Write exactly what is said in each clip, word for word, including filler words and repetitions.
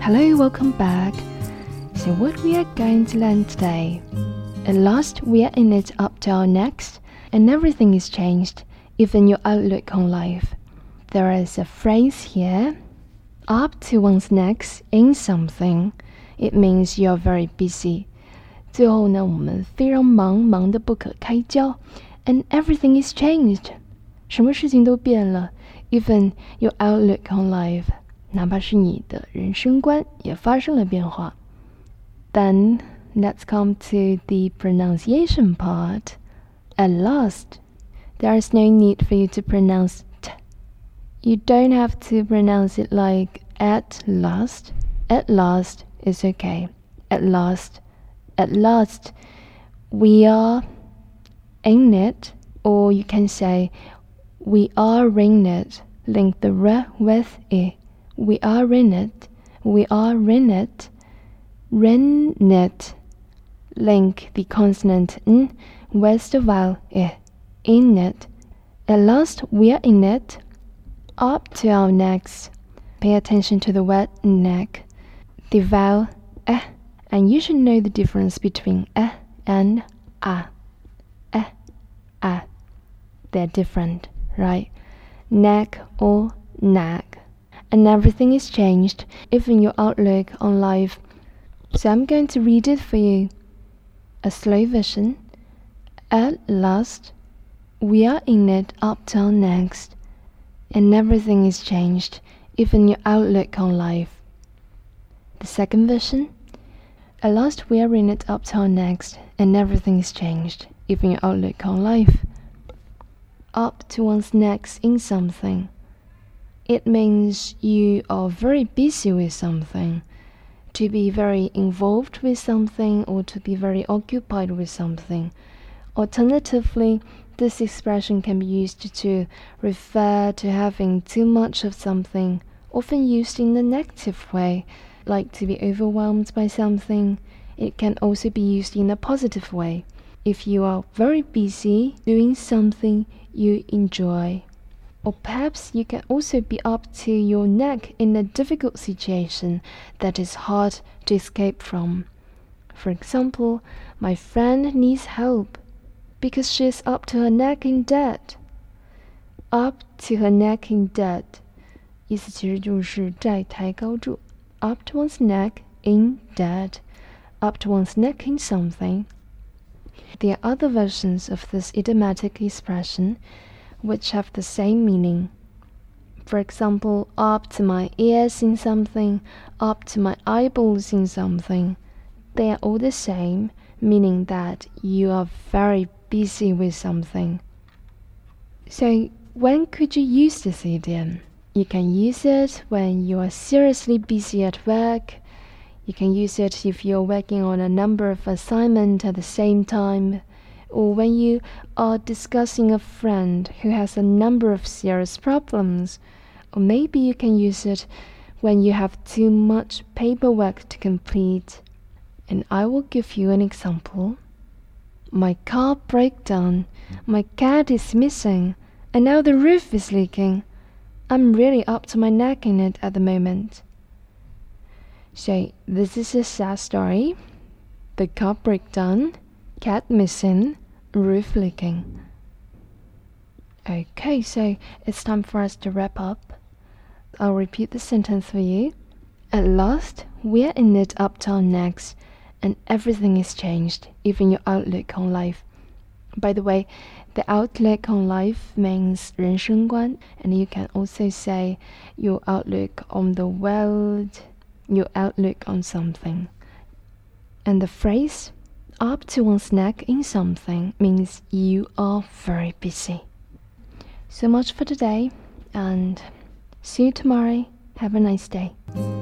Hello, welcome back. So what we are going to learn today. At last, we are in it up to our necks, and everything is changed, even your outlook on life. There is a phrase here, up to one's necks in something. It means you're very busy. 最后呢，我们非常忙，忙得不可开交 and everything is changed. 什么事情都变了 even your outlook on life. 哪怕是你的人生观也发生了变化。Then, let's come to the pronunciation part. At last, there is no need for you to pronounce t. You don't have to pronounce it like at last. At last is okay. At last, at last, we are in it, or you can say we are in it. Link the r with i. We are in it. We are in it. In it. Link the consonant n with the vowel I. In it. At last, we are in it. Up to our necks. Pay attention to the word neck. The vowel eh, and you should know the difference between eh and ah. Eh, ah. They're different, right? Neck or neck. And everything is changed, even your outlook on life. So I'm going to read it for you. A slow version. At last, we are in it up till next, and everything is changed, even your outlook on life. The second version. At last, we are in it up till next, and everything is changed, even your outlook on life. Up to one's necks in something. It means you are very busy with something, to be very involved with something, or to be very occupied with something. Alternatively, this expression can be used to refer to having too much of something, often used in a negative way, like to be overwhelmed by something. It can also be used in a positive way, if you are very busy doing something you enjoy. Or perhaps you can also be up to your neck in a difficult situation that is hard to escape from. For example, my friend needs help because she is up to her neck in debt. Up to her neck in debt 意思其实就是债台高筑 Up to one's neck in debt. Up to one's neck in something. There are other versions of this idiomatic expression which have the same meaning. For example, up to my ears in something, up to my eyeballs in something. They are all the same, meaning that you are very busy with something. So, when could you use this idiom? You can use it when you are seriously busy at work. You can use it if you're working on a number of assignments at the same time, or when you are discussing a friend who has a number of serious problems. Or maybe you can use it when you have too much paperwork to complete. And I will give you an example. My car broke down, my cat is missing, and now the roof is leaking. I'm really up to my neck in it at the moment. So, this is a sad story. The car broke down, cat missing, roof leaking. Okay, so it's time for us to wrap up. I'll repeat the sentence for you. At last, we're in it up to our necks, and everything is changed, even your outlook on life. By the way, the outlook on life means 人生观, and you can also say your outlook on the world, your outlook on something. And the phrase up to one's neck in something means you are very busy. So much for today, and see you tomorrow. Have a nice day.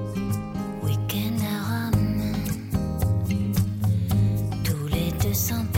Week-end à Rome, tous les deux cents